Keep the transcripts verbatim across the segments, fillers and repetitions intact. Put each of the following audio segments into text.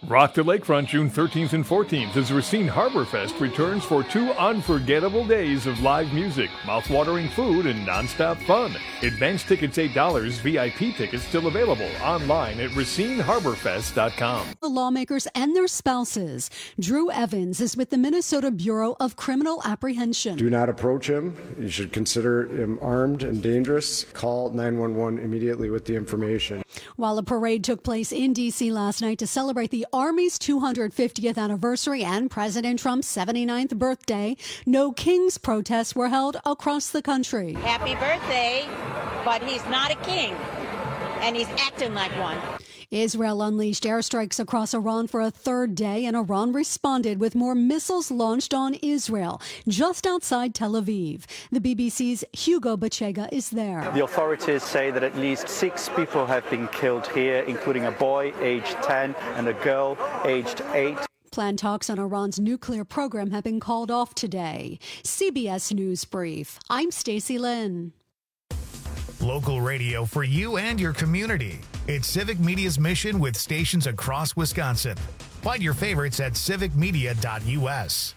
Rock the Lakefront June thirteenth and fourteenth as Racine Harbor Fest returns for two unforgettable days of live music, mouth-watering food, and nonstop fun. Advance tickets eight dollars, V I P tickets still available online at racine harbor fest dot com. The lawmakers and their spouses. Drew Evans is with the Minnesota Bureau of Criminal Apprehension. Do not approach him. You should consider him armed and dangerous. Call nine one one immediately with the information. While a parade took place in D C last night to celebrate the Army's two hundred fiftieth anniversary and President Trump's seventy-ninth birthday, no Kings protests were held across the country. Happy birthday, but he's not a king, and he's acting like one. Israel unleashed airstrikes across Iran for a third day, and Iran responded with more missiles launched on Israel, just outside Tel Aviv. The B B C's Hugo Bachega is there. The authorities say that at least six people have been killed here, including a boy aged ten and a girl aged eight. Planned talks on Iran's nuclear program have been called off today. C B S News Brief. I'm Stacey Lynn. Local radio for you and your community. It's Civic Media's mission with stations across Wisconsin. Find your favorites at civic media dot U S.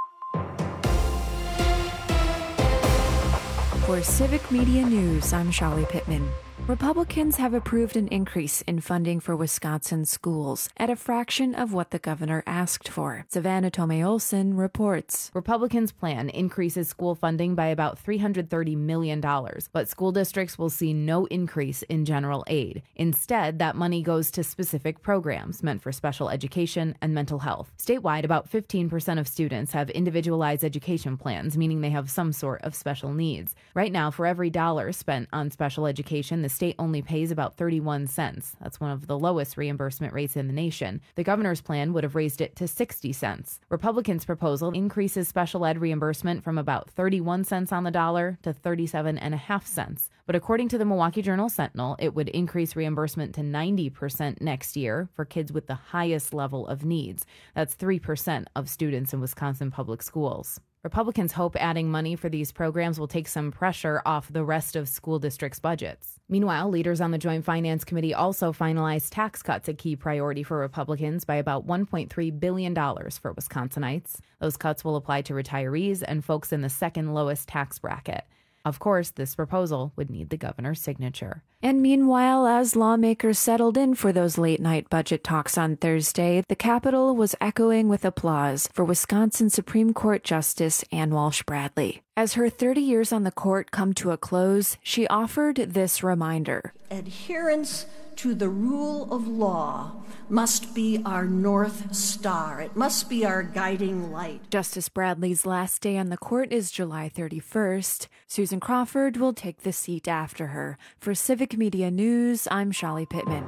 For Civic Media News, I'm Shali Pittman. Republicans have approved an increase in funding for Wisconsin schools at a fraction of what the governor asked for. Savannah Tomei-Olson reports. Republicans' plan increases school funding by about three hundred thirty million dollars, but school districts will see no increase in general aid. Instead, that money goes to specific programs meant for special education and mental health. Statewide, about fifteen percent of students have individualized education plans, meaning they have some sort of special needs. Right now, for every dollar spent on special education, the state only pays about thirty-one cents. That's one of the lowest reimbursement rates in the nation. The governor's plan would have raised it to sixty cents. Republicans' proposal increases special ed reimbursement from about thirty-one cents on the dollar to thirty-seven and a half cents. But according to the Milwaukee Journal-Sentinel, it would increase reimbursement to ninety percent next year for kids with the highest level of needs. That's three percent of students in Wisconsin public schools. Republicans hope adding money for these programs will take some pressure off the rest of school districts' budgets. Meanwhile, leaders on the Joint Finance Committee also finalized tax cuts, a key priority for Republicans, by about one point three billion dollars for Wisconsinites. Those cuts will apply to retirees and folks in the second lowest tax bracket. Of course, this proposal would need the governor's signature. And meanwhile, as lawmakers settled in for those late-night budget talks on Thursday, the Capitol was echoing with applause for Wisconsin Supreme Court Justice Ann Walsh Bradley. As her thirty years on the court come to a close, she offered this reminder. Adherence to the rule of law must be our North Star. It must be our guiding light. Justice Bradley's last day on the court is July thirty-first. Susan Crawford will take the seat after her. For Civic Media News, I'm Shali Pittman.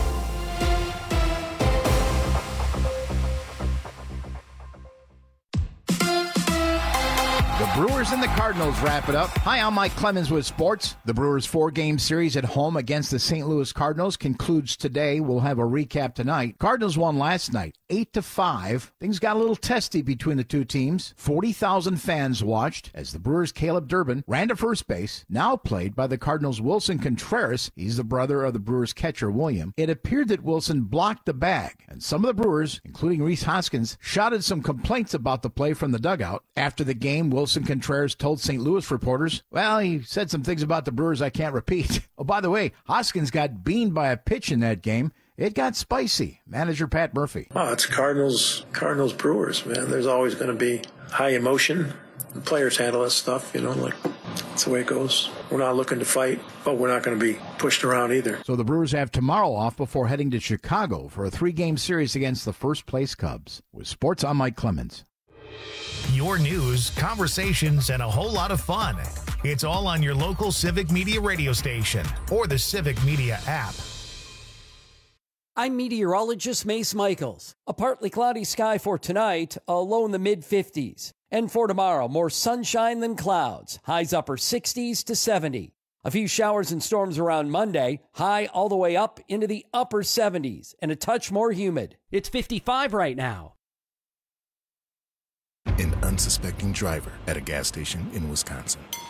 The Brewers and the Cardinals wrap it up. Hi, I'm Mike Clemens with sports. The Brewers' four-game series at home against the Saint Louis Cardinals concludes today. We'll have a recap tonight. Cardinals won last night, eight to five. Things got a little testy between the two teams. forty thousand fans watched as the Brewers' Caleb Durbin ran to first base, now played by the Cardinals' Wilson Contreras. He's the brother of the Brewers' catcher, William. It appeared that Wilson blocked the bag, and some of the Brewers, including Rhys Hoskins, shouted some complaints about the play from the dugout. After the game, Wilson Contreras told Saint Louis reporters, well, he said some things about the Brewers I can't repeat. Oh, by the way, Hoskins got beamed by a pitch in that game. It got spicy. Manager Pat Murphy. Oh, it's Cardinals, Cardinals Brewers, man. There's always going to be high emotion. The players handle that stuff, you know, like that's the way it goes. We're not looking to fight, but we're not going to be pushed around either. So the Brewers have tomorrow off before heading to Chicago for a three-game series against the first-place Cubs. With sports, I'm Mike Clemens. Your news, conversations, and a whole lot of fun. It's all on your local Civic Media radio station or the Civic Media app. I'm meteorologist Mace Michaels. A partly cloudy sky for tonight, a low in the mid-fifties. And for tomorrow, more sunshine than clouds. Highs upper sixties to seventy. A few showers and storms around Monday, high all the way up into the upper seventies, and a touch more humid. It's fifty-five right now. An unsuspecting driver at a gas station in Wisconsin.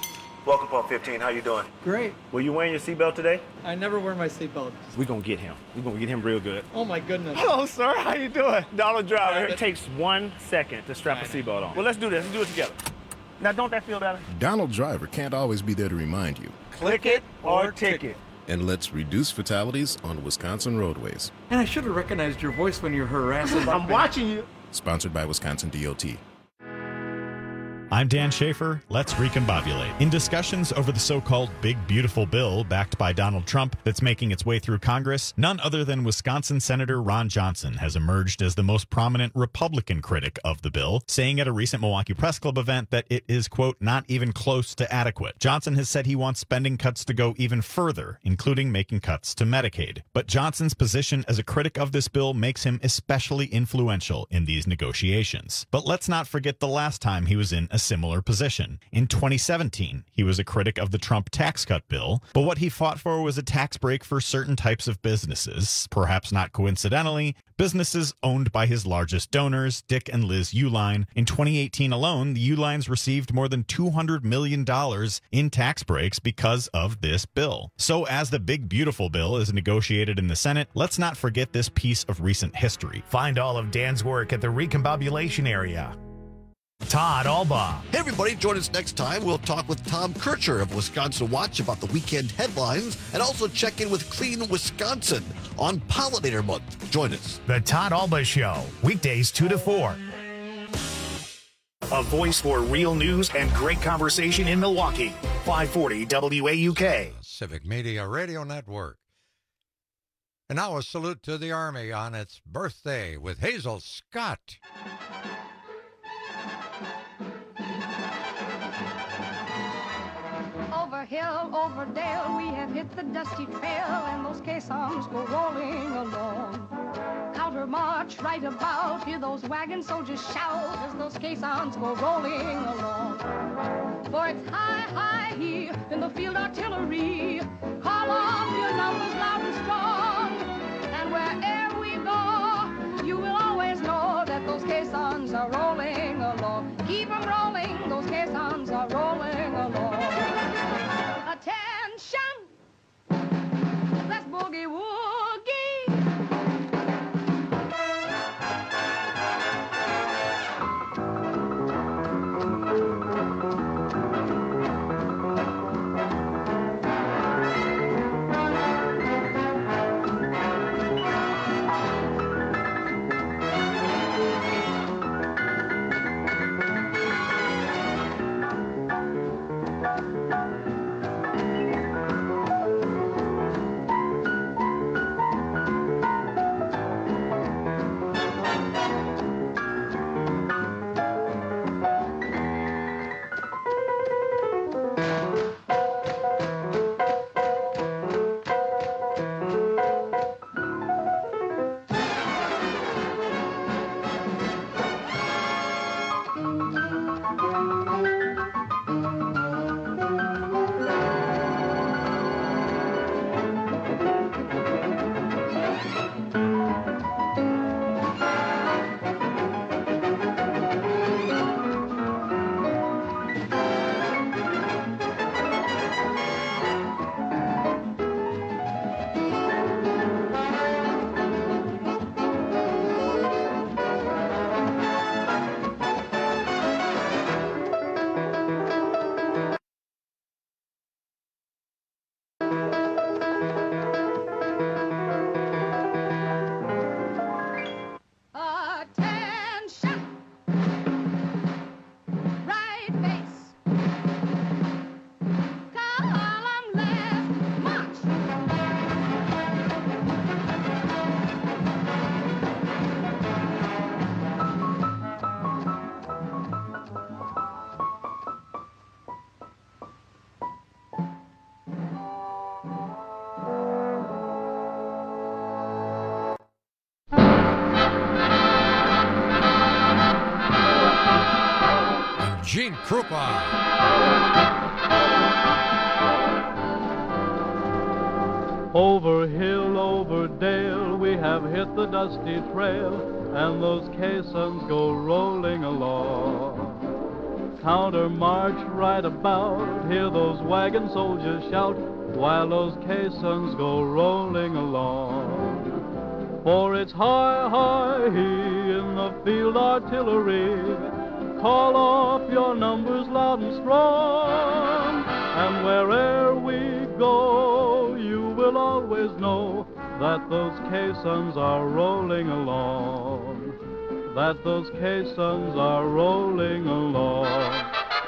Welcome, Pump fifteen. How you doing? Great. Were you wearing your seatbelt today? I never wear my seatbelt. We're going to get him. We're going to get him real good. Oh, my goodness. Hello, sir. How you doing? Donald Driver. It takes one second to strap a seatbelt on. Well, let's do this. Let's do it together. Now, don't that feel better? Donald Driver can't always be there to remind you. Click it or ticket. And let's reduce fatalities on Wisconsin roadways. And I should have recognized your voice when you're harassing. I'm watching you. Sponsored by Wisconsin D O T. I'm Dan Schaefer. Let's recombobulate. In discussions over the so-called Big Beautiful Bill backed by Donald Trump that's making its way through Congress, none other than Wisconsin Senator Ron Johnson has emerged as the most prominent Republican critic of the bill, saying at a recent Milwaukee Press Club event that it is, quote, not even close to adequate. Johnson has said he wants spending cuts to go even further, including making cuts to Medicaid. But Johnson's position as a critic of this bill makes him especially influential in these negotiations. But let's not forget the last time he was in a similar position. In twenty seventeen, he was a critic of the Trump tax cut bill, but what he fought for was a tax break for certain types of businesses, perhaps not coincidentally, businesses owned by his largest donors, Dick and Liz Uihlein. In twenty eighteen alone, the Uihleins received more than two hundred million dollars in tax breaks because of this bill. So as the Big Beautiful Bill is negotiated in the Senate, let's not forget this piece of recent history. Find all of Dan's work at the Recombobulation area. Todd Albaugh. Hey everybody, join us next time. We'll talk with Tom Kircher of Wisconsin Watch about the weekend headlines and also check in with Clean Wisconsin on Pollinator Month. Join us. The Todd Albaugh Show, weekdays two to four. A voice for real news and great conversation in Milwaukee. five forty W A U K. Civic Media Radio Network. And now a salute to the Army on its birthday with Hazel Scott. Over hill, over dale, we have hit the dusty trail, and those caissons go rolling along. Counter march right about, hear those wagon soldiers shout as those caissons go rolling along. For it's high, high here in the field artillery, call off your numbers loud and strong, and wherever we go, you will always know that those caissons are rolling along. Keep them rolling, those caissons are rolling along. Attention! Let's boogie woogie! Gene Krupa. Over hill, over dale, we have hit the dusty trail, and those caissons go rolling along. Counter march right about, hear those wagon soldiers shout, while those caissons go rolling along. For it's hi, hi, he in the field artillery, call off your numbers loud and strong, and where'er we go, you will always know that those caissons are rolling along, that those caissons are rolling along.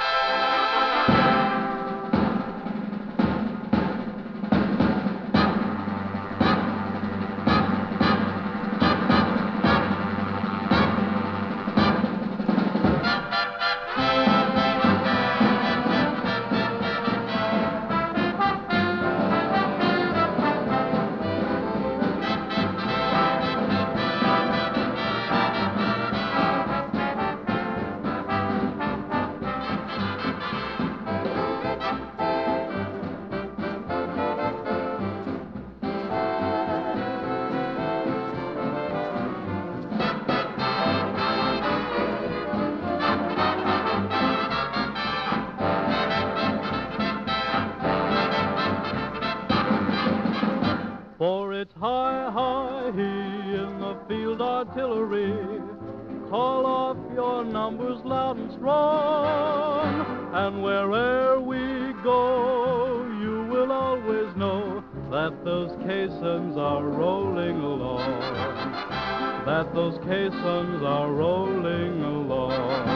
For it's hi, hi, he in the field artillery, call off your numbers loud and strong, and where'er we go, you will always know that those caissons are rolling along, that those caissons are rolling along.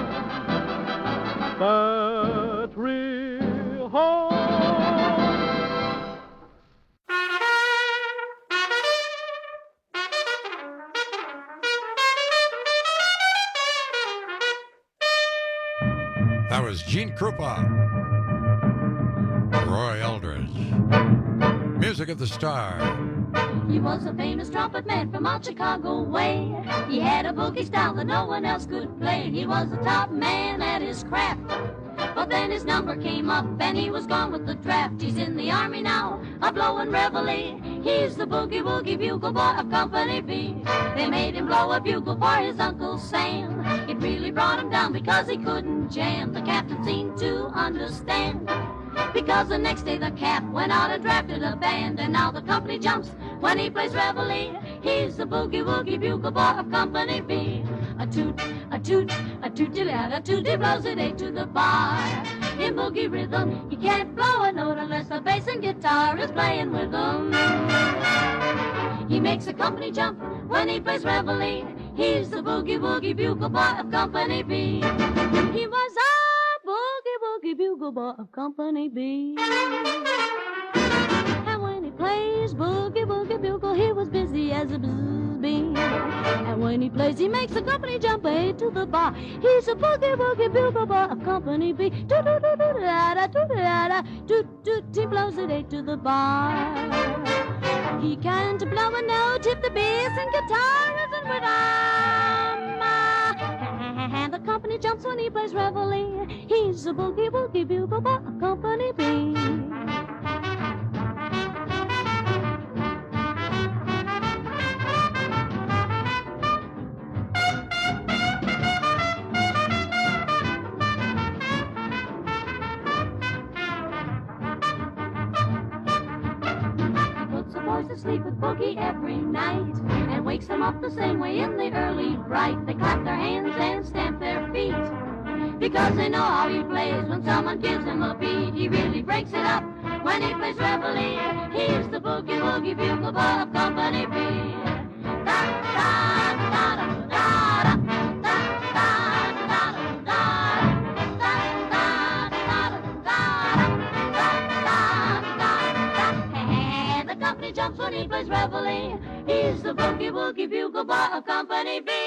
Battery home. That was Gene Krupa, Roy Eldridge. Music of the Star. He was a famous trumpet man from out Chicago way. He had a boogie style that no one else could play. He was the top man at his craft. But then his number came up and he was gone with the draft. He's in the army now, a blowin' reveille. He's the boogie woogie bugle boy of Company B. They made him blow a bugle for his Uncle Sam. It really brought him down because he couldn't jam. The captain seemed to understand, because the next day the cap went out and drafted a band. And now the company jumps when he plays reveille. He's the boogie woogie bugle boy of Company B. A toot, a toot, a toot-a-lat, a toot, he blows it eight to the bar. In boogie rhythm, he can't blow a note unless the bass and guitar is playing with him. He makes a company jump when he plays reveille. He's the boogie woogie bugle boy of Company B. He was a boogie woogie bugle boy of Company B. And when he plays boogie woogie bugle, he was busy as a bzzz bee. And when he plays, he makes the company jump eight to the bar. He's a boogie woogie bugle boy of Company B. Toot toot toot toot da toot da toot toot. He blows it eight to the bar. He can't blow a note if the bass and guitar isn't with him. And the company jumps when he plays reveille. He's a boogie woogie bugle boy of Company B. To sleep with boogie every night and wakes them up the same way in the early bright. They clap their hands and stamp their feet because they know how he plays. When someone gives him a beat, he really breaks it up when he plays reveille. He's the boogie woogie bugle boy of Company B. Da da da da da da. Jumps when he plays reveille. He's the boogie woogie bugle boy of Company B.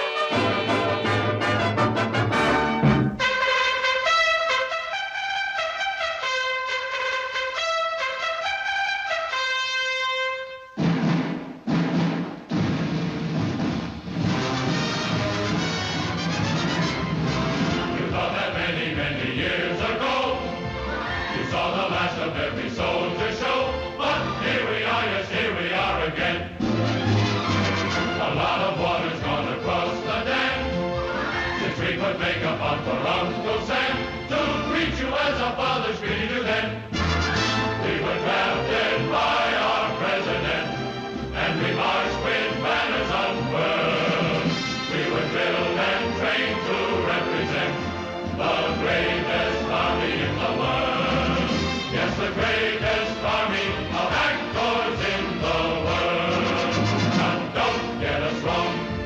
You thought that many, many years ago you saw the last of every soldier show. Here we are, yes, here we are again. A lot of water's gone across the dam since we put makeup on for Uncle Sam.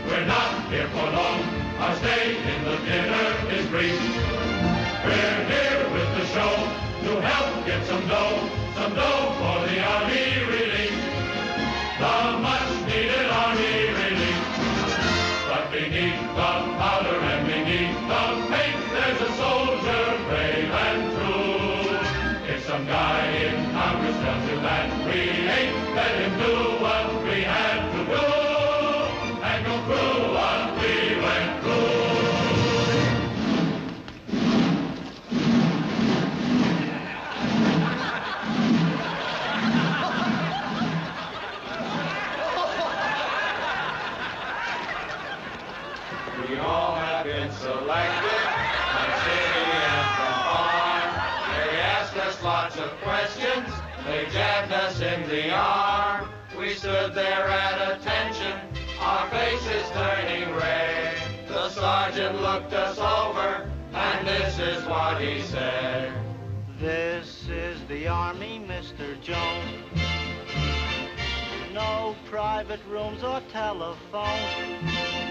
We're not here for long. Our stay in the theater is brief. We're here with the show to help get some dough, some dough for the Army relief. The much-needed Army relief. But beneath the powder and beneath the paint, there's a soldier brave and true. If some guy in Congress tells you that we ain't, let him do what we had to do and go through what we went through. We all have been selected from city and from farm. They asked us lots of questions. They jabbed us in the arm. We stood there at attention, our faces turning red. The sergeant looked us over, and this is what he said. This is the Army, Mister Jones. No private rooms or telephones.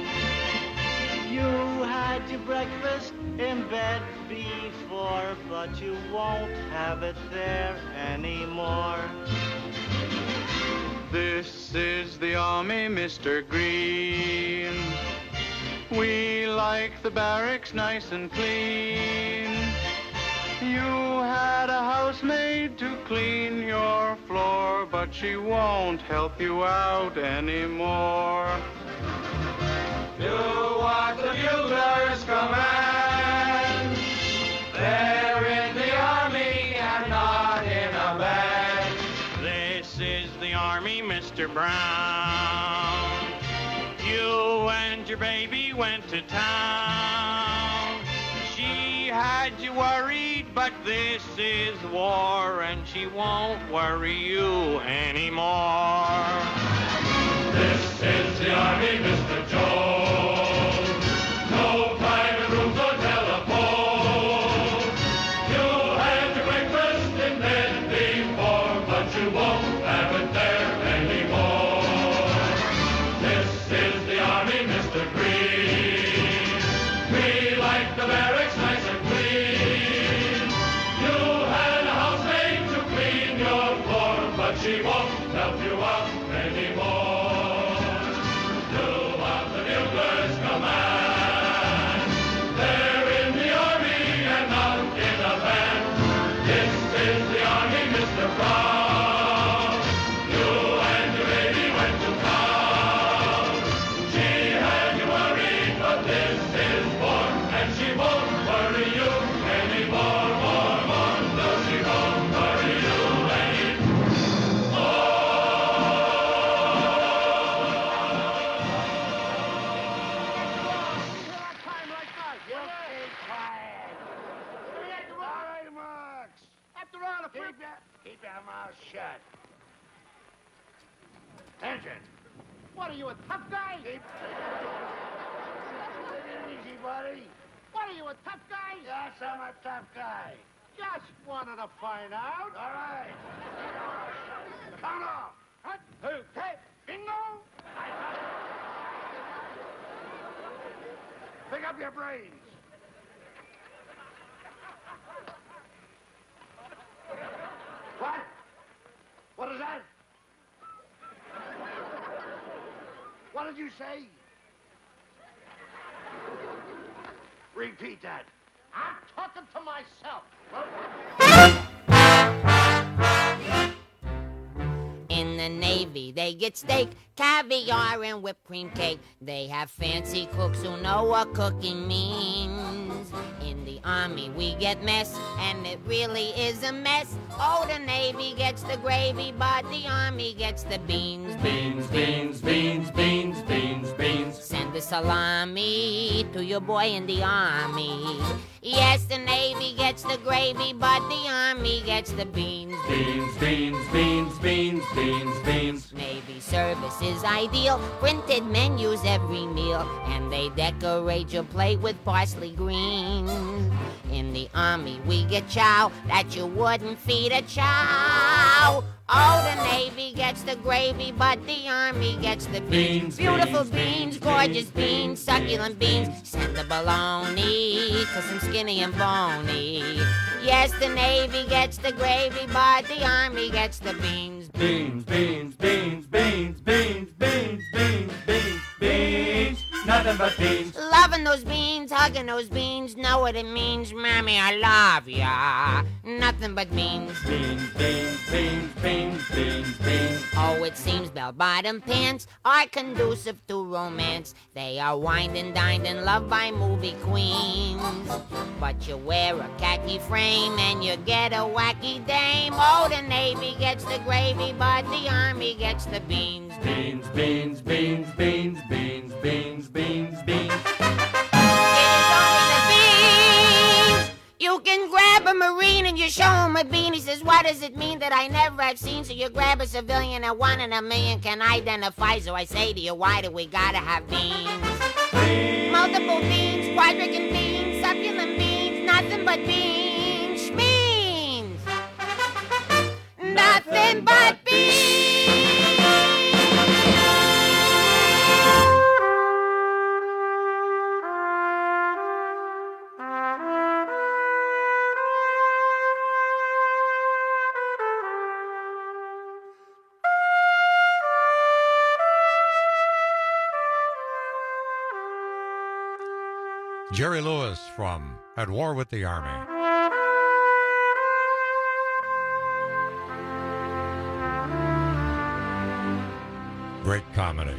You had your breakfast in bed before, but you won't have it there anymore. This is the Army, Mister Green. We like the barracks nice and clean. You had a housemaid to clean your floor, but she won't help you out anymore. Do what the buglers command. They're in the Army and not in a band. This is the Army, Mister Brown. You and your baby went to town. She had you worried, but this is war, and she won't worry you anymore. This is the Army, Mister Jones. No private rooms or telephones. You had your breakfast in bed before, but you won't have it there anymore. This is the Army, Mister Green. We like the barracks nice and clean. You had a housemaid to clean your floor, but she won't help you out anymore. Keep your mouth shut. Attention. What are you, a tough guy? Keep... Easy, buddy. What are you, a tough guy? Yes, I'm a tough guy. Just wanted to find out. All right. Count off. One, two, three. Bingo. Pick up your brains. What? What is that? What did you say? Repeat that. I'm talking to myself. In the Navy, they get steak, caviar, and whipped cream cake. They have fancy cooks who know what cooking means. In the Army, we get mess, and it really is a mess. Oh, the Navy gets the gravy, but the Army gets the beans. Beans, beans, beans, beans, beans, beans. Send the salami to your boy in the Army. Yes, the Navy gets the gravy, but the Army gets the beans. Beans, beans, beans, beans, beans, beans. Navy service is ideal, printed menus every meal, and they decorate your plate with parsley greens. In the Army, we get chow that you wouldn't feed a chow. Oh, the Navy gets the gravy, but the Army gets the beans. Beans, Beautiful beans, beans, beans, gorgeous beans, beans, succulent beans. Send the bologna, cause I'm skinny and bony. Yes, the Navy gets the gravy, but the Army gets the beans. Beans, beans, beans, beans, beans, beans, beans, beans, beans, nothing but beans. Loving those beans, hugging those beans, know what it means, Mommy, I love ya. Nothing but beans. Beans, beans, beans, beans, beans, beans. Oh, it seems bell-bottom pants are conducive to romance. They are wined and dined and loved by movie queens. But you wear a khaki frame and you get a wacky dame. Oh, the Navy gets the gravy, but the Army gets the beans. Beans, beans, beans, beans, beans, beans, beans, beans. It is only the beans. You can grab a Marine and you show him a bean. He says, what does it mean that I never have seen? So you grab a civilian and one in a million can identify. So I say to you, why do we gotta have beans? Beans. Multiple beans, quadrican beans, succulent beans, nothing but beans. Schmeans. Nothing but beans. Jerry Lewis from At War with the Army. Great comedy.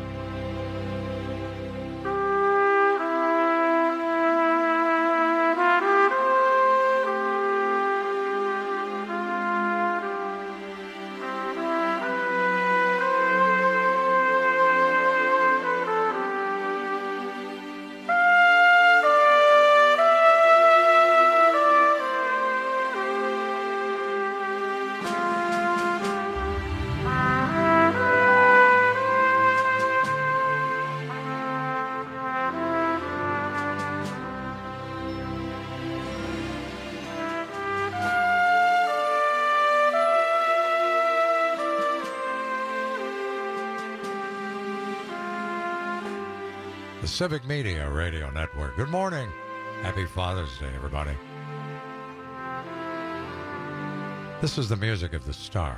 The Civic Media Radio Network. Good morning. Happy Father's Day, everybody. This is the music of the stars.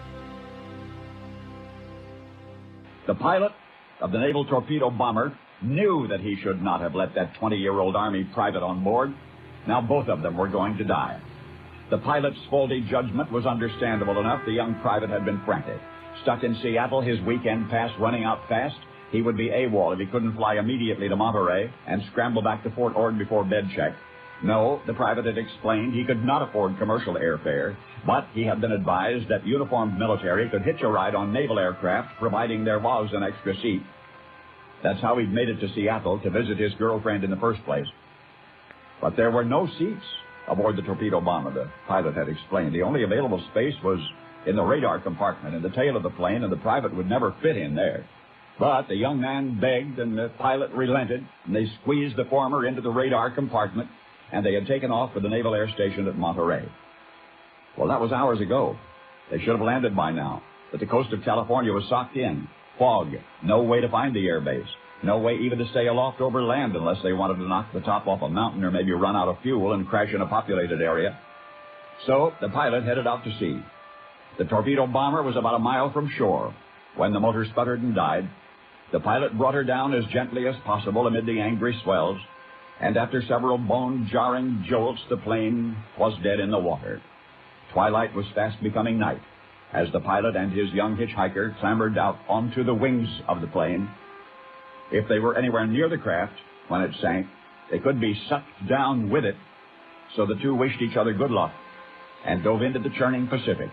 The pilot of the naval torpedo bomber knew that he should not have let that twenty-year-old Army private on board. Now both of them were going to die. The pilot's faulty judgment was understandable enough. The young private had been frantic. Stuck in Seattle, his weekend pass running out fast. He would be AWOL if he couldn't fly immediately to Monterey and scramble back to Fort Ord before bed check. No, the private had explained he could not afford commercial airfare, but he had been advised that uniformed military could hitch a ride on naval aircraft, providing there was an extra seat. That's how he'd made it to Seattle to visit his girlfriend in the first place. But there were no seats aboard the torpedo bomber, the pilot had explained. The only available space was in the radar compartment, in the tail of the plane, and the private would never fit in there. But the young man begged, and the pilot relented, and they squeezed the former into the radar compartment, and they had taken off for the Naval Air Station at Monterey. Well, that was hours ago. They should have landed by now, but the coast of California was socked in. Fog. No way to find the air base. No way even to stay aloft over land unless they wanted to knock the top off a mountain or maybe run out of fuel and crash in a populated area. So the pilot headed out to sea. The torpedo bomber was about a mile from shore when the motor sputtered and died. The pilot brought her down as gently as possible amid the angry swells, and after several bone-jarring jolts, the plane was dead in the water. Twilight was fast becoming night as the pilot and his young hitchhiker clambered out onto the wings of the plane. If they were anywhere near the craft when it sank, they could be sucked down with it, so the two wished each other good luck and dove into the churning Pacific.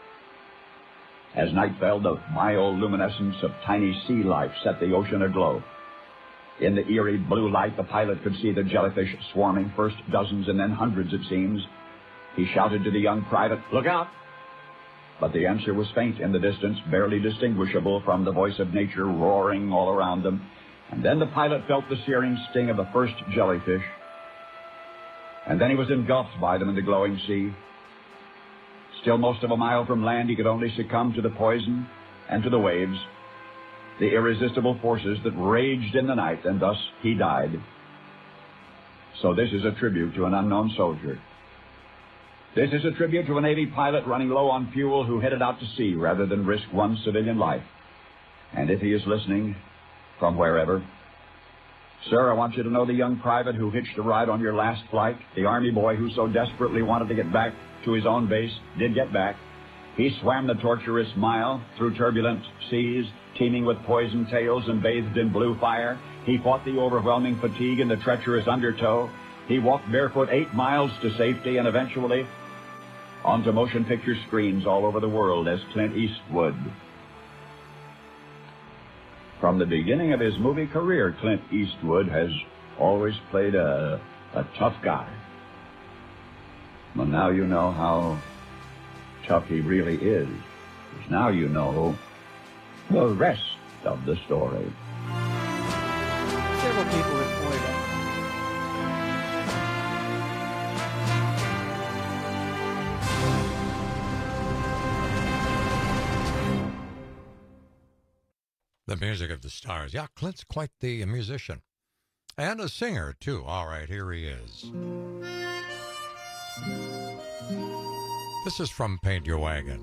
As night fell, the bioluminescence of tiny sea life set the ocean aglow. In the eerie blue light, the pilot could see the jellyfish swarming, first dozens and then hundreds, it seems. He shouted to the young private, "Look out!" But the answer was faint in the distance, barely distinguishable from the voice of nature roaring all around them. And then the pilot felt the searing sting of the first jellyfish. And then he was engulfed by them in the glowing sea. Still most of a mile from land, he could only succumb to the poison and to the waves, the irresistible forces that raged in the night, and thus he died. So this is a tribute to an unknown soldier. This is a tribute to a Navy pilot running low on fuel who headed out to sea rather than risk one civilian life. And if he is listening from wherever, sir, I want you to know the young private who hitched a ride on your last flight, the Army boy who so desperately wanted to get back to his own base, did get back. He swam the tortuous mile through turbulent seas, teeming with poison tails and bathed in blue fire. He fought the overwhelming fatigue in the treacherous undertow. He walked barefoot eight miles to safety and eventually onto motion picture screens all over the world as Clint Eastwood. From the beginning of his movie career, Clint Eastwood has always played a, a tough guy. Well, now you know how tough he really is. Because now you know the rest of the story. Several people have pointed out. The music of the stars. Yeah, Clint's quite the musician. And a singer, too. All right, here he is. This is from Paint Your Wagon.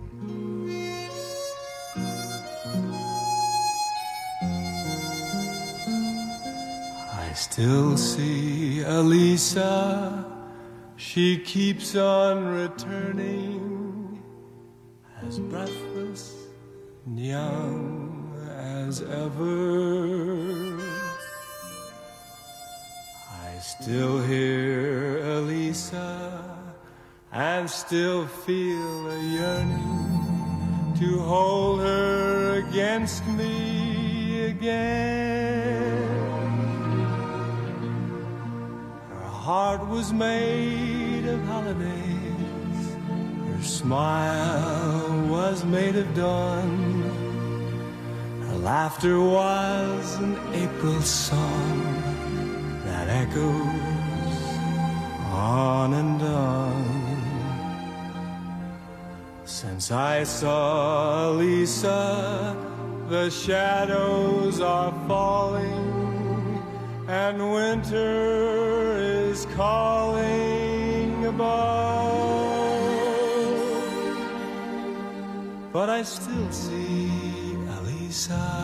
I still see Elisa. She keeps on returning, as breathless and young as ever. I still hear Elisa and still feel a yearning to hold her against me again. Her heart was made of holidays, her smile was made of dawn, her laughter was an April song that echoes on and on. Since I saw Lisa, the shadows are falling, and winter is calling above. But I still see Elisa.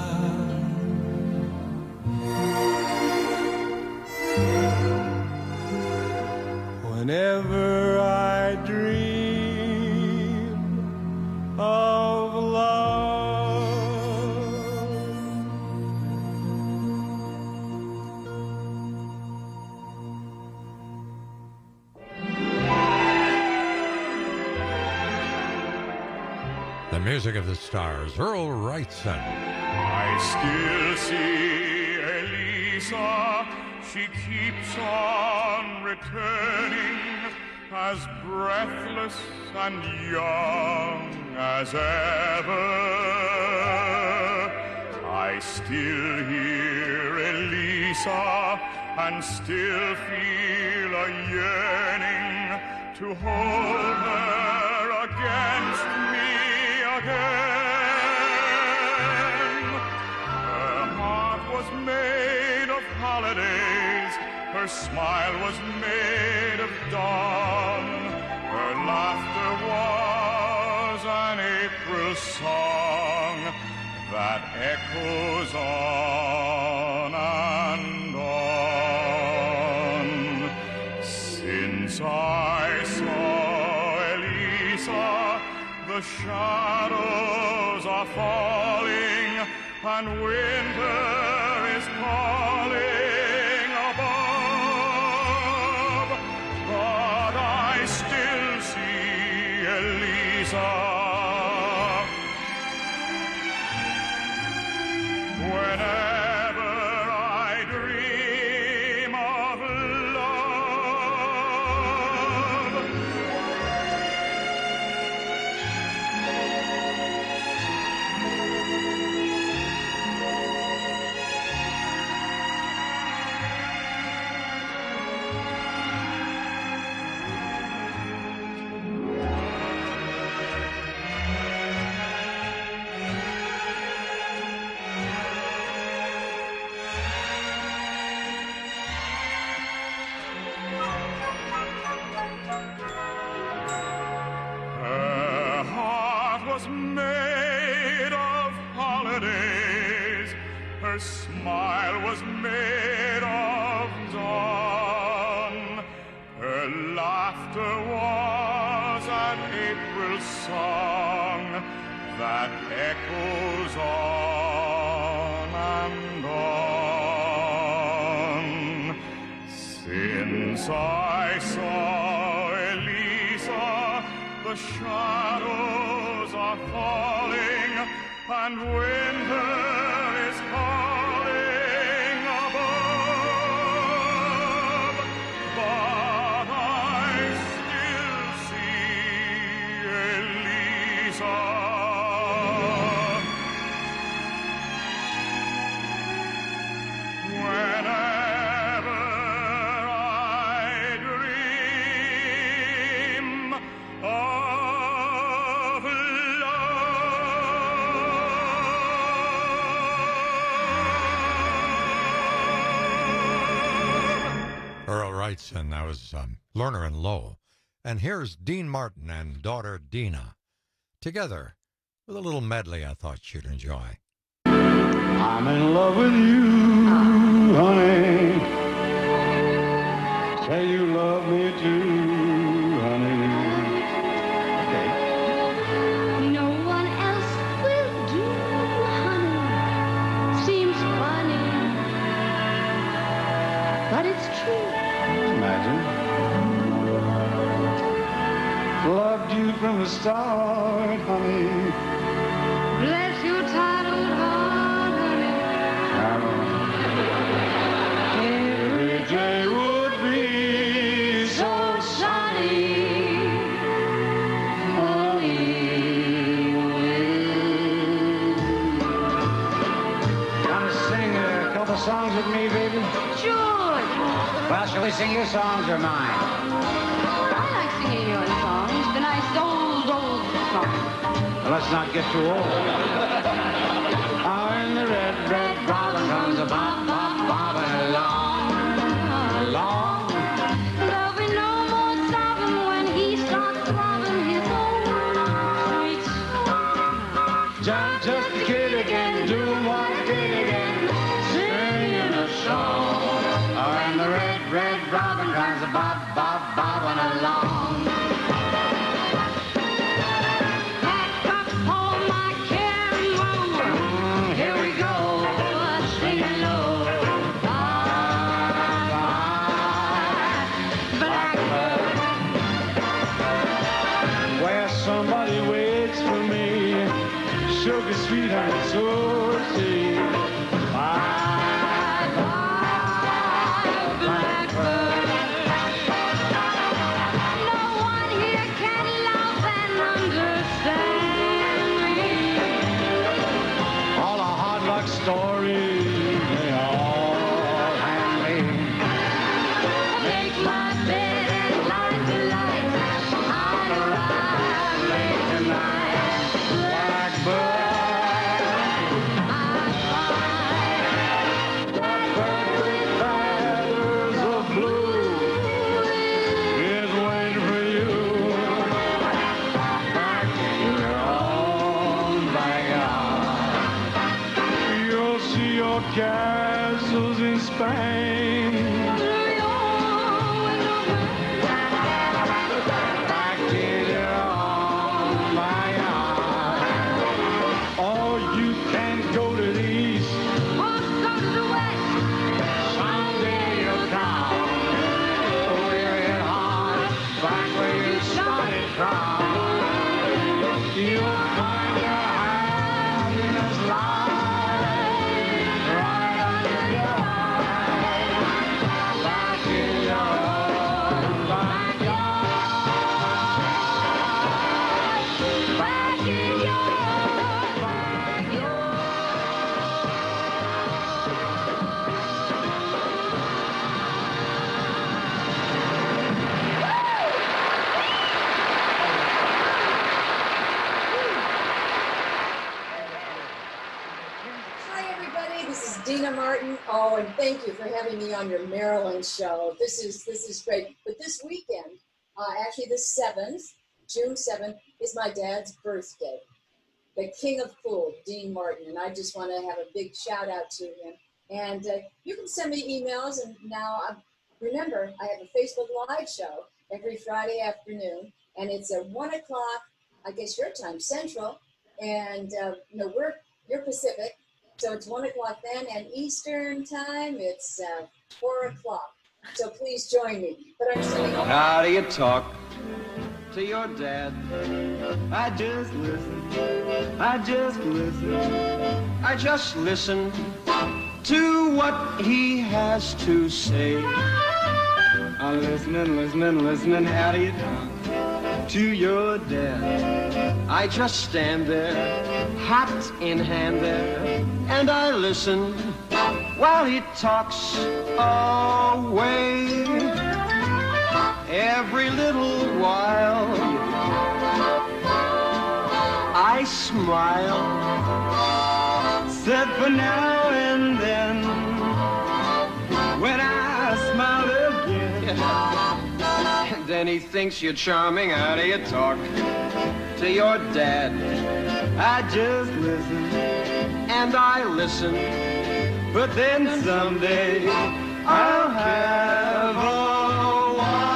Whenever I dream of love, The music of the stars, Earl Wrightson. I still see Elisa. She keeps on returning, as breathless and young as ever. I still hear Elisa and still feel a yearning to hold her against me again. Her heart was made of holidays, her smile was made of dawn, her laughter was an April song that echoes on and on. Since I saw Elisa, the shadows are falling, and winter is calling above. But I still see Elisa. Whenever I dream of love. echoes on and on. Since I saw Elisa, the shadows are falling, and winter is calling above. But I still see Elisa. Whenever I dream of Earl Wrightson, that was um, Lerner and Lowe. And here's Dean Martin and daughter Dina together with a little medley I thought you'd enjoy. I'm in love with you, honey. Say you love me too, honey. Okay. No one else will do, honey. Seems funny, but it's true. Imagine. Loved you from the start, honey. Bless your tired old heart, honey. Every day would be so sunny. Gonna sing a couple songs with me, baby? Sure. Well, shall we sing your songs or mine? I like singing your songs, the nice old, old songs. Well, let's not get too old. Oh, and the red, red robin comes a bob, bob, bobbing along, along. There'll be no more sobbing when he starts throbbing his own sweet song. Just, just a kid again, doing what I did again, singing a song. Oh, and the red, red robin comes a bob, bob, bobbing along. Somebody waits for me, sugar sweet honey, so sweet. Bye, bye, blackbird. No one here can love and understand me. All the hard luck stories, they all hang me. Make my bed and light the light. I'll arrive late tonight. Blackbird, blackbird with feathers of blue is waiting for you. Back in your own backyard, you'll see your castles in Spain. Back in your own backyard. Oh, you can't go to the east. Someday you'll come. We're hard back where you started from. You'll find your happiness lies right under your eyes. Back in your own backyard. Back in your Hi, everybody. This is Dina Martin. Oh, and thank you for having me on your Maryland show. This is this is great. But this weekend, uh, actually the seventh, June seventh, is my dad's birthday. The King of Cool, Dean Martin. And I just want to have a big shout out to him. And uh, you can send me emails. And now, uh, remember, I have a Facebook Live show every Friday afternoon. And it's at one o'clock, I guess your time, Central, And, uh, you know, we're, you're Pacific, so it's one o'clock then, and Eastern time, it's uh, four o'clock. So please join me. But I'm singing. How do you talk to your dad? I just listen. I just listen. I just listen to what he has to say. I'm listening, listening, listening. How do you talk to your dad? I just stand there, hat in hand there, and I listen while he talks away. Every little while I smile, said for now and then, when I smile again, and then he thinks you're charming. How do you talk to your dad? I just listen, and I listen, but then someday I'll have a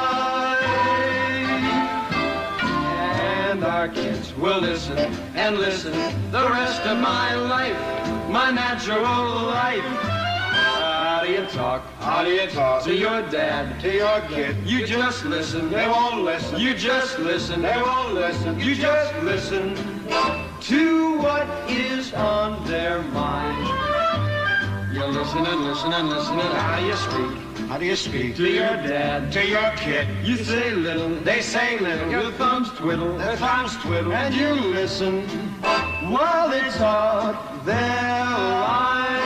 wife, and our kids will listen and listen the rest of my life, my natural life. How do you talk? How do you talk to your dad, to your kid? You just listen, they won't listen. You just listen, they won't listen. You just listen to what is on their mind. You listen and listen and listen, and how do you speak? How do you speak to your dad, to your kid? You say little, they say little. Your thumbs twiddle, their thumbs twiddle, and you listen while they talk their line.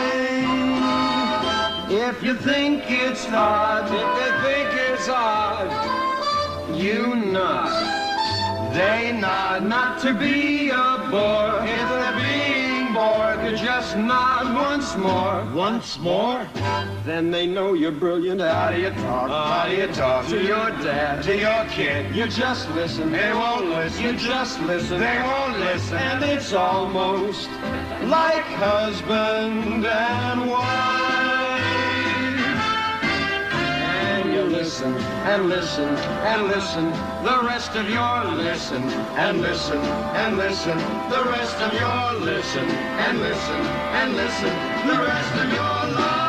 If you think it's odd, if you think it's odd, you nod. They nod, not to be a bore. If they're being bored, you just nod once more. Once more? Then they know you're brilliant. How do you talk? How do you talk to your dad, to your kid? You just listen. They won't listen. You just listen. They won't listen. And it's almost like husband and wife. Listen and listen and listen the rest of your listen and listen and listen the rest of your listen and listen and listen the rest of your life.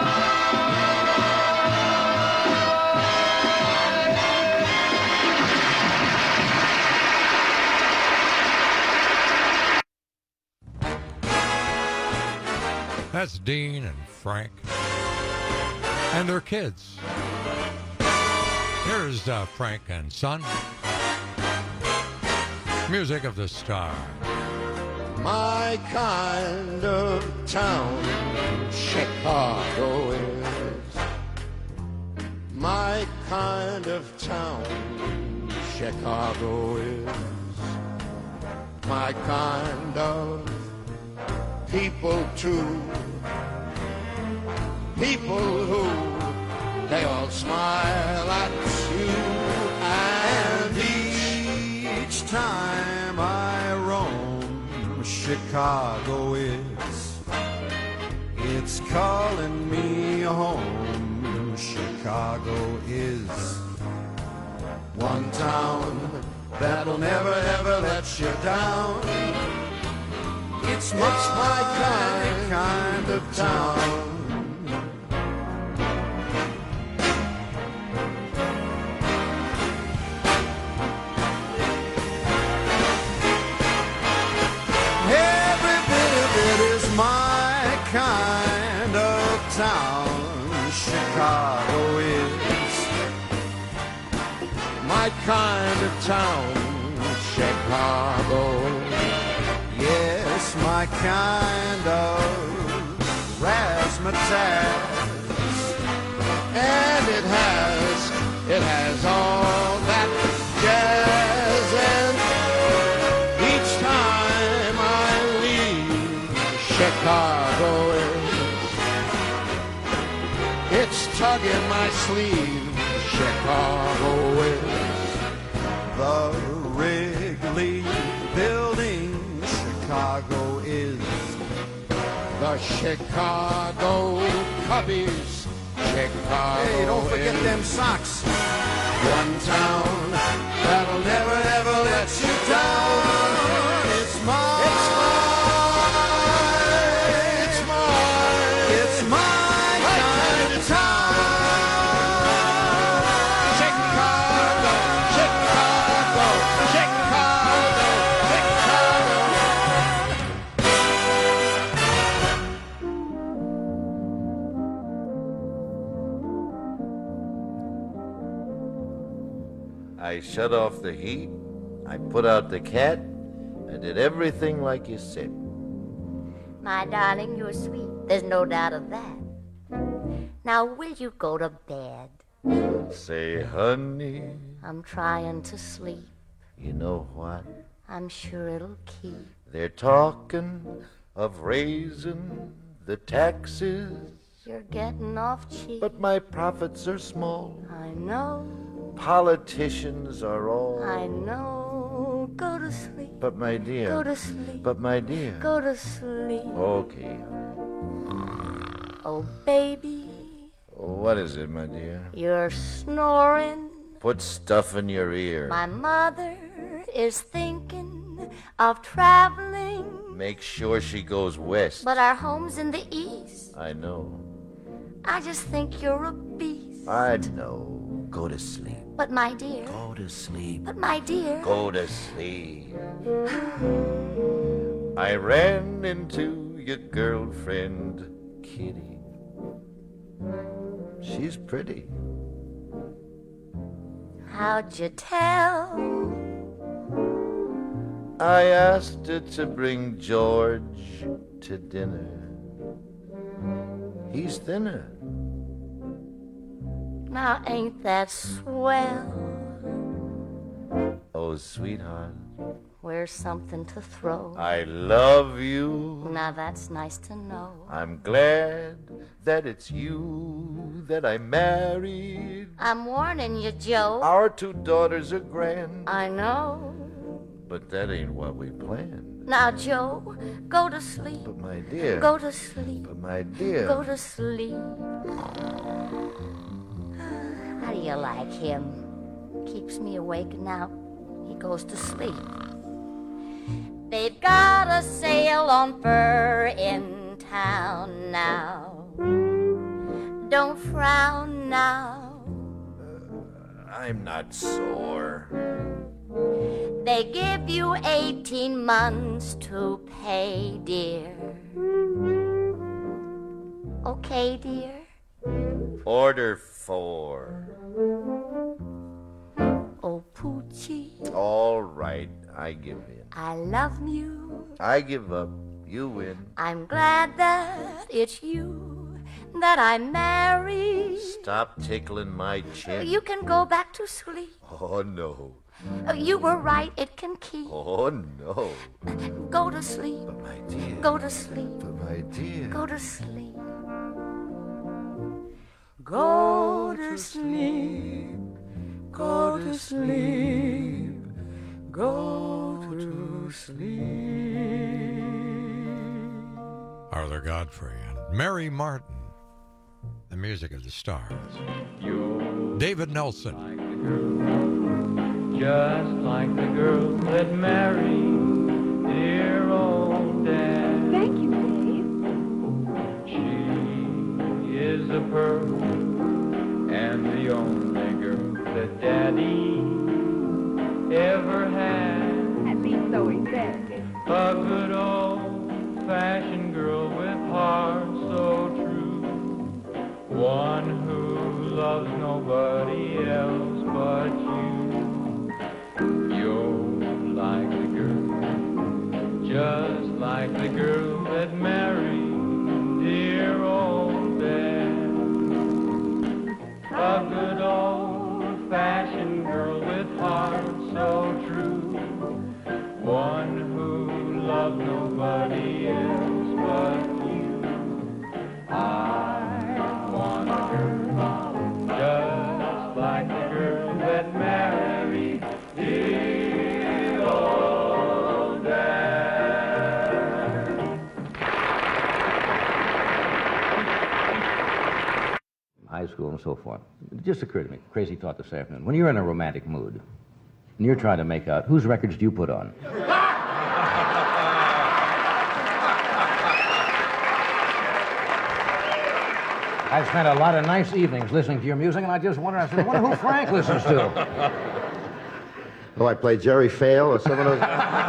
That's Dean and Frank and their kids. Here's uh, Frank and Son. Music of the Star. My kind of town, Chicago is. My kind of town, Chicago is. My kind of people too. People who they all smile at you, and each time I roam, Chicago is, it's calling me home. Chicago is one town that'll never ever let you down. It's my, it's my kind, kind of town. My kind of town, Chicago is. My kind of town, Chicago. Yes, my kind of razzmatazz. And it has, it has all that jazz. And each time I leave Chicago is, it's tugging my sleeve. Chicago is the Wrigley Building. Chicago is the Chicago Cubbies. Chicago. Hey, don't forget them socks. One town that'll never ever let you down. It's my. It's my I shut off the heat. I put out the cat. I did everything like you said. My darling, you're sweet. There's no doubt of that. Now, will you go to bed? Say, honey. I'm trying to sleep. You know what? I'm sure it'll keep. They're talking of raising the taxes. You're getting off cheap. But my profits are small. I know. Politicians are all. I know. Go to sleep. But my dear. Go to sleep. But my dear. Go to sleep. Okay. Oh, baby. What is it, my dear? You're snoring. Put stuff in your ear. My mother is thinking of traveling. Make sure she goes west. But our home's in the east. I know. I just think you're a beast. I know. Go to sleep. But my dear. Go to sleep. But my dear. Go to sleep. I ran into your girlfriend, Kitty. She's pretty. How'd you tell? I asked her to bring George to dinner. He's thinner. Now ain't that swell? Oh, sweetheart. Where's something to throw? I love you. Now that's nice to know. I'm glad that it's you that I married. I'm warning you, Joe. Our two daughters are grand. I know. But that ain't what we planned. Now, Joe, go to sleep. But my dear. Go to sleep. But my dear. Go to sleep. How do you like him? Keeps me awake now. He goes to sleep. They've got a sale on fur in town now. Don't frown now. Uh, I'm not sore. They give you eighteen months to pay, dear. Okay, dear? Order four. Oh, Poochie. All right, I give in. I love you. I give up. You win. I'm glad that it's you that I married. Stop tickling my chin. You can go back to sleep. Oh, no. You were right, it can keep. Oh, no. Go to sleep. But my dear. Go to sleep. But my dear. Go to sleep. Go to sleep. Go to sleep. Go to sleep. Arthur Godfrey and Mary Martin. The music of the stars. You David Nelson. like the girl, just like the girl that married dear old Dad. Thank you, Dave. She is a pearl and the only girl that Daddy ever had. At least so he said. A good old-fashioned girl with heart so true. One who loves nobody else but you. You're like the girl, just like the girl that married dear old Dad. A good old-fashioned girl with heart so true. One who loves nobody else but you. I want a girl just like the girl that married dear old Dad. High school and so forth. It just occurred to me, crazy thought this afternoon. When you're in a romantic mood and you're trying to make out, whose records do you put on? I've spent a lot of nice evenings listening to your music, and I just wonder, I said, I wonder who Frank listens to. Oh, I play Jerry Fail or some of those.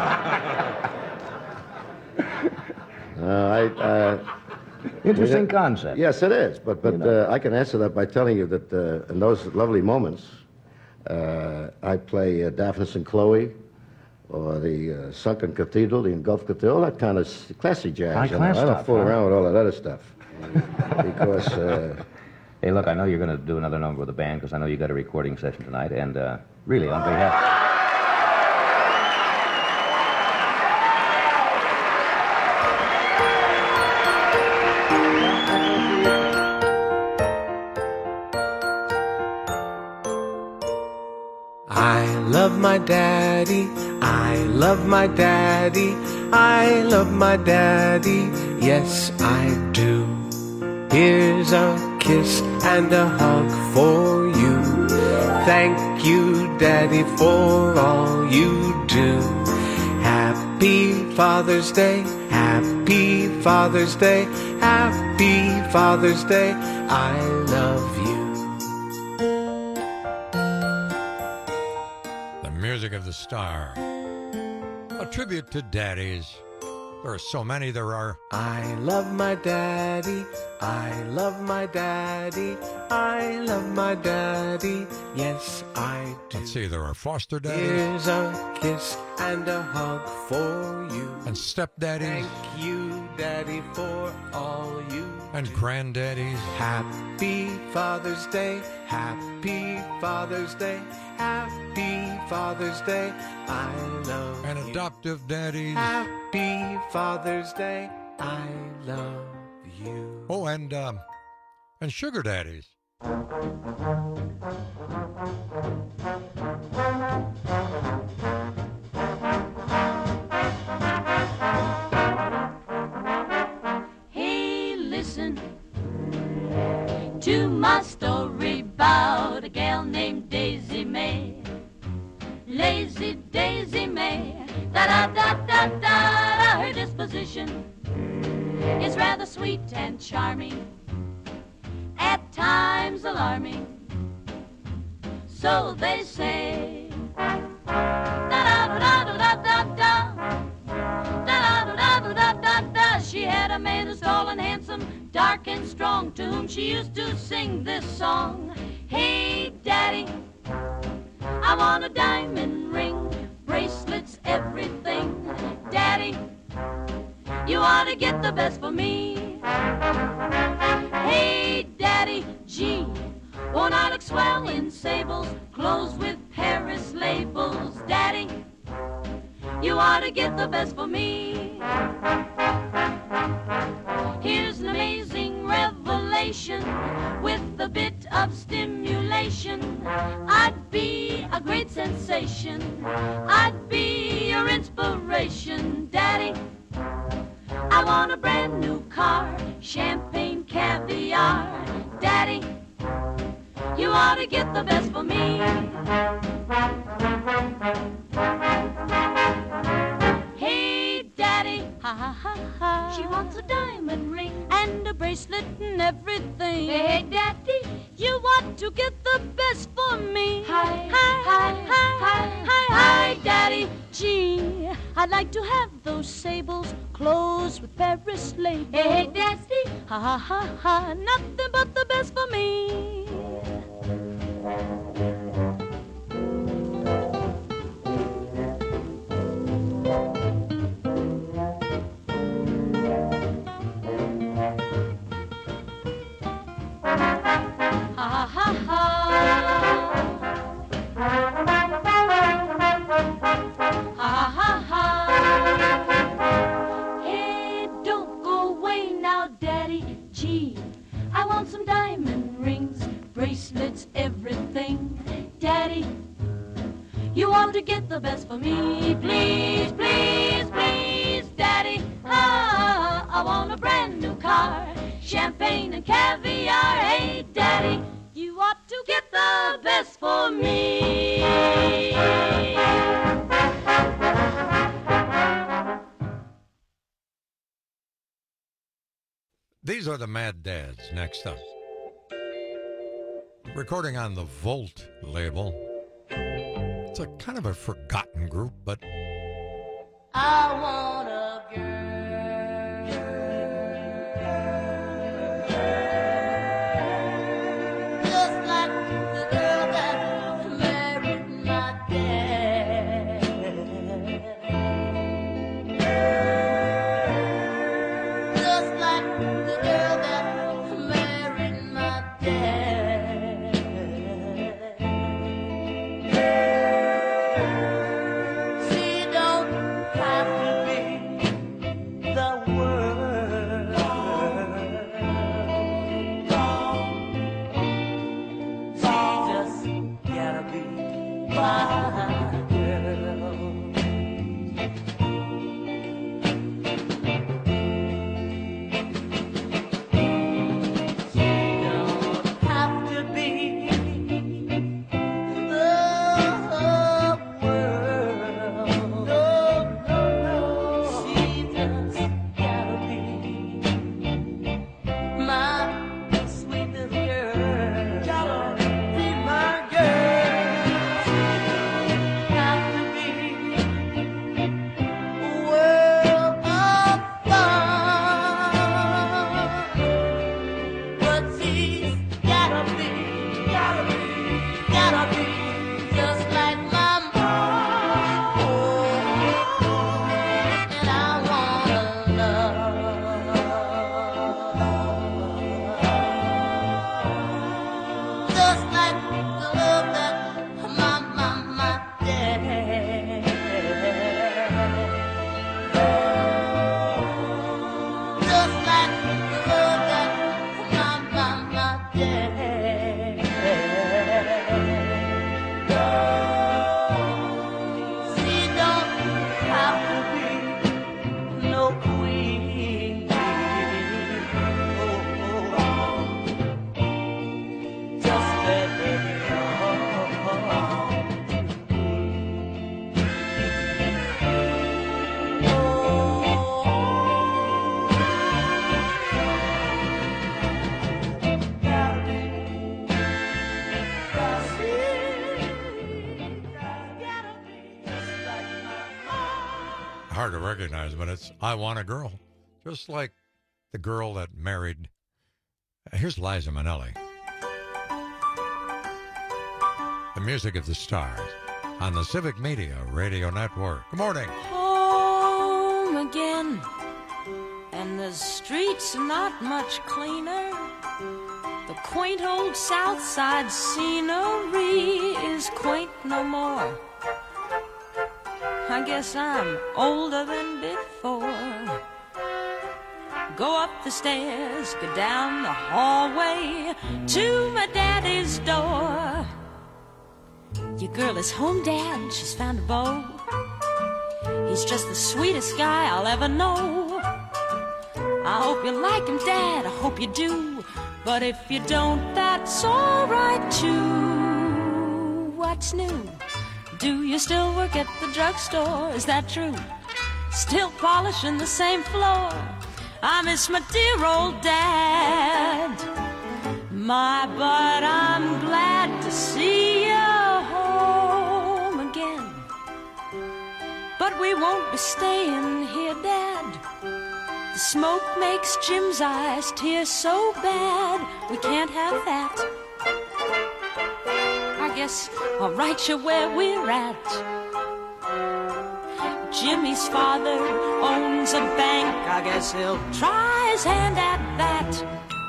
uh, I. Uh, Interesting yeah, concept. Yes, it is. But but You know. uh, I can answer that by telling you that uh, in those lovely moments, Uh, I play uh, Daphnis and Chloe, or the uh, Sunken Cathedral, the Engulfed Cathedral, all that kind of s- classy jazz. High you know. class I don't stuff, fool huh? around with all that other stuff. because... Uh, Hey, look, I know you're going to do another number with the band because I know you got a recording session tonight, and uh, really, on behalf... I love my daddy, I love my daddy, I love my daddy, yes I do. Here's a kiss and a hug for you. Thank you, Daddy, for all you do. Happy Father's Day, happy Father's Day, happy Father's Day, I love you. The music of the star. A tribute to daddies. There are so many there are. I love my daddy, I love my daddy, I love my daddy, yes I do. Let's see, there are foster daddies. Here's a kiss and a hug for you. And stepdaddies. Thank you, Daddy, for all you And granddaddies. Happy Father's Day, happy Father's Day, happy Father's Day, I love And you. adoptive daddies. Happy Father's Day, I love you. Oh, and, um, and sugar daddies. Hey, listen to my story about a gal named Daisy May. Lazy Daisy May, da-da-da-da-da, her disposition is rather sweet and charming, at times alarming, so they say. Da-da-da-da-da-da-da, da-da-da-da-da-da-da. She had a man who's tall and handsome, dark and strong, to whom she used to sing this song. Hey, Daddy, I want a diamond ring, bracelets, everything. Daddy, you ought to get the best for me. Hey, Daddy, gee, won't I look swell in sables, clothes with Paris labels? Daddy, you ought to get the best for me. Here's an amazing revelation with a bit of stimulation. I'd be a great sensation. I'd be your inspiration, Daddy. I want a brand new car, champagne, caviar. Daddy, you ought to get the best for me. Hey, Daddy, ha ha ha ha. She wants a diamond ring and a bracelet and everything. Hey, Daddy, you want to get the best for me. Hi, hi, hi, hi, hi, hi, hi, Daddy. Gee, I'd like to have those sables, clothes with Paris labels. Hey, Daddy, ha ha ha ha, nothing but the best for me. Ha ha ha. Ha ha ha. Hey, don't go away now, Daddy. Gee, I want some diamond rings, bracelets, everything. Daddy, you want to get the best for me. Please, please, please, Daddy. Ah, I want a brand new car, champagne and caviar. Hey, Daddy, you ought to get the best for me. These are the Mad Dads next up. Recording on the Volt label. It's a kind of a forgotten group, but I want a girl just like the girl that Mary gotta be just like my mom. And I wanna love just like the love that my, my, my dad. Just like the love that my, my, my dad. She don't have to be no queen. Oh, oh. Just let her Hard to recognize, but it's I Want a Girl. Just like the girl that married. Here's Liza Minnelli. The music of the stars on the Civic Media Radio Network. Good morning. Home again, and the streets are not much cleaner. The quaint old South Side scenery is quaint no more. I guess I'm older than before. Go up the stairs, go down the hallway to my daddy's door. Your girl is home, Dad, she's found a beau. He's just the sweetest guy I'll ever know. I hope you like him, Dad, I hope you do. But if you don't, that's alright too. What's new? Do you still work at the drugstore? Is that true? Still polishing the same floor? I miss my dear old dad. My, but I'm glad to see you home again. But we won't be staying here, Dad. The smoke makes Jim's eyes tear so bad. We can't have that. I guess I'll write you where we're at. Jimmy's father owns a bank. I guess he'll try his hand at that.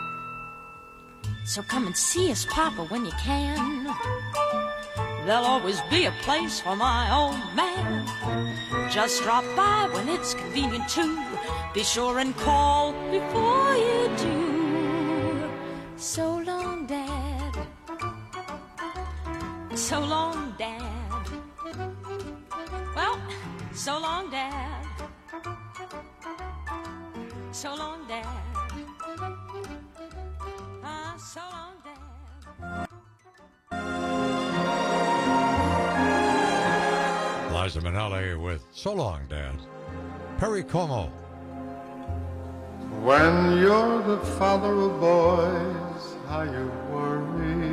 So come and see us, Papa, when you can. There'll always be a place for my old man. Just drop by when it's convenient too. Be sure and call before you do. So long, Dad. So long, Dad. Well, so long, Dad. So long, Dad. Ah, uh, so long, Dad. Liza Minnelli with So Long, Dad. Perry Como. When you're the father of boys, how you worry.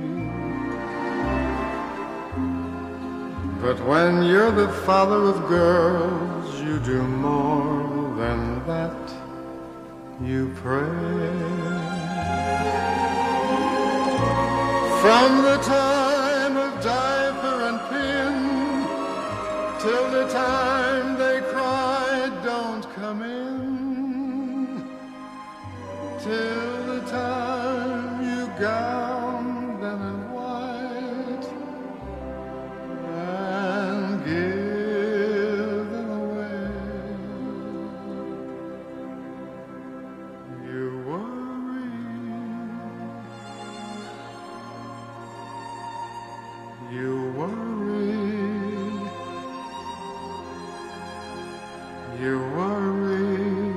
But when you're the father of girls, you do more than that. You pray. From the time of diaper and pin till the time they cry, don't come in. Till the time you gown them in white and give them away. You worry. You worry. You worry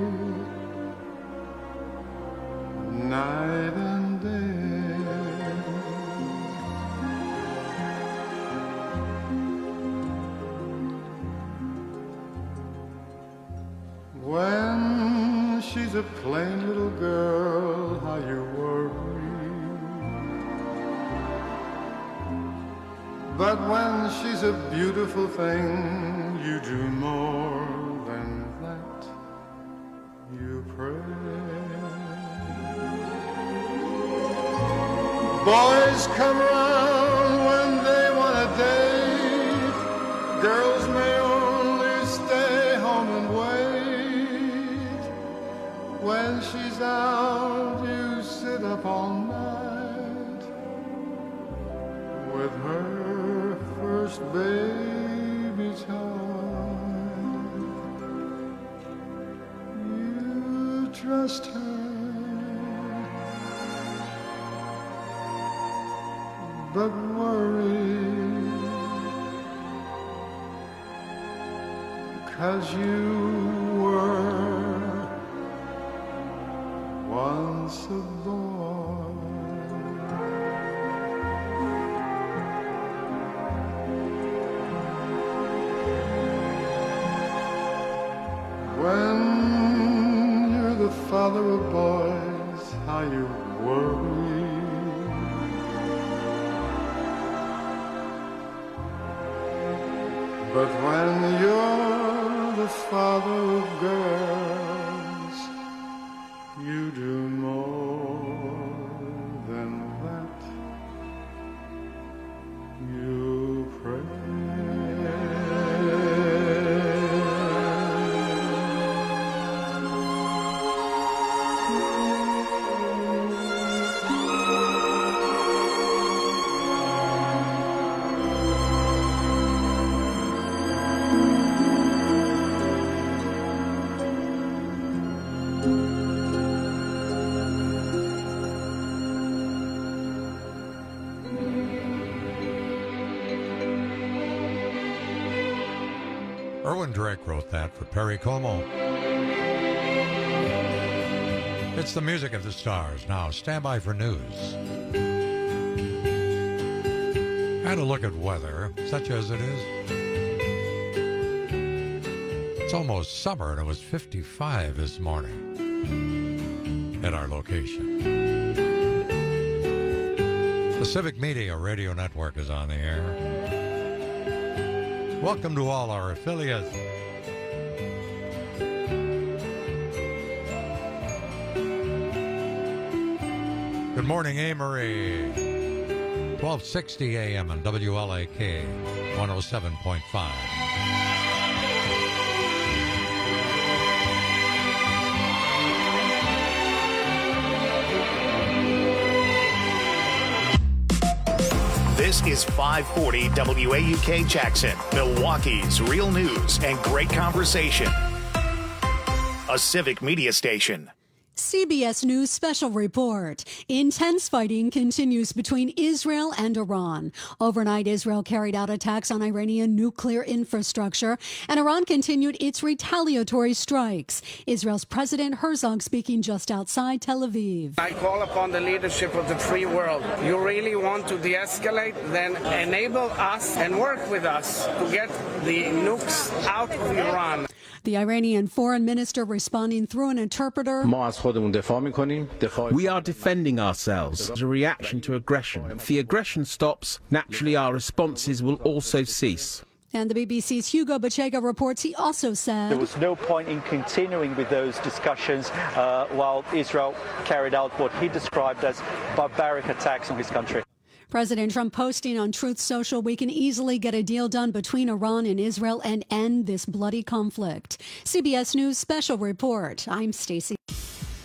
night and day. When she's a plain little girl, how you worry. But when she's a beautiful thing, you do more than that. You pray. Boys come round when girls may only stay home and wait. When she's out, you sit up all night with her first baby child. You trust her, but worry, 'cause you were once a boy. When you're the father of boys, how you worry. But when you're the father of girls, you do more than that. You pray. Erwin Drake wrote that for Perry Como. It's the music of the stars. Now, stand by for news. And a look at weather, such as it is. It's almost summer, and it was fifty-five this morning at our location. The Civic Media Radio Network is on the air. Welcome to all our affiliates. Good morning, Amory. twelve sixty A M and W L A K one oh seven point five. This is five forty W A U K Jackson, Milwaukee's real news and great conversation. A Civic Media station. C B S News special report. Intense fighting continues between Israel and Iran. Overnight, Israel carried out attacks on Iranian nuclear infrastructure, and Iran continued its retaliatory strikes. Israel's President Herzog speaking just outside Tel Aviv. I call upon the leadership of the free world. You really want to de-escalate? Then enable us and work with us to get the nukes out of Iran. The Iranian foreign minister responding through an interpreter. We are defending ourselves as a reaction to aggression. If the aggression stops, naturally our responses will also cease. And the B B C's Hugo Bachega reports he also said there was no point in continuing with those discussions uh, while Israel carried out what he described as barbaric attacks on his country. President Trump posting on Truth Social, we can easily get a deal done between Iran and Israel and end this bloody conflict. C B S News special report. I'm Stacey.